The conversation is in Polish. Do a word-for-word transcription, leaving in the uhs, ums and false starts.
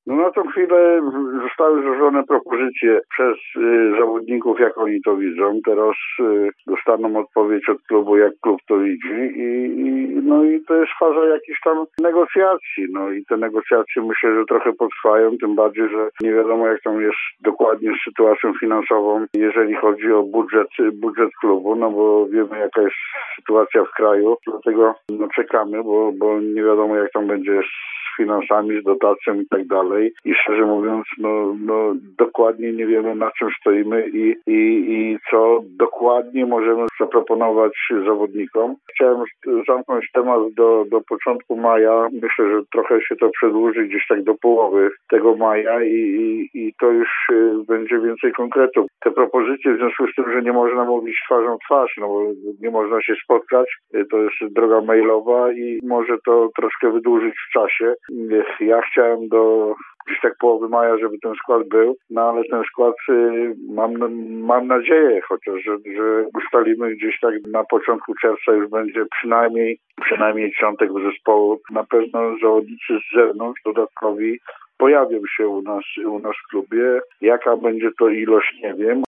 No na tą chwilę zostały złożone propozycje przez y, zawodników, jak oni to widzą. Teraz y, dostaną odpowiedź od klubu, jak klub to widzi i, i no i to jest faza jakichś tam negocjacji. No i te negocjacje myślę, że trochę potrwają, tym bardziej, że nie wiadomo, jak tam jest dokładnie z sytuacją finansową, jeżeli chodzi o budżet, budżet klubu, no bo wiemy, jaka jest sytuacja w kraju, dlatego no, czekamy, bo, bo nie wiadomo, jak tam będzie z finansami, z dotacją i tak dalej. I szczerze mówiąc, no, no dokładnie nie wiemy, na czym stoimy i, i, i co dokładnie możemy zaproponować zawodnikom. Chciałem zamknąć temat do, do początku maja. Myślę, że trochę się to przedłuży gdzieś tak do połowy tego maja i, i, i to już będzie więcej konkretów. Te propozycje, w związku z tym, że nie można mówić twarzą w twarz, no bo nie można się spotkać, to jest droga mailowa i może to troszkę wydłużyć w czasie. Ja chciałem do gdzieś tak połowy maja, żeby ten skład był, no ale ten skład y, mam, mam nadzieję chociaż, że, że ustalimy gdzieś tak na początku czerwca już będzie przynajmniej przynajmniej dziesiątek zespołu. Na pewno zawodnicy z zewnątrz dodatkowi pojawią się u nas, u nas w klubie. Jaka będzie to ilość, nie wiem.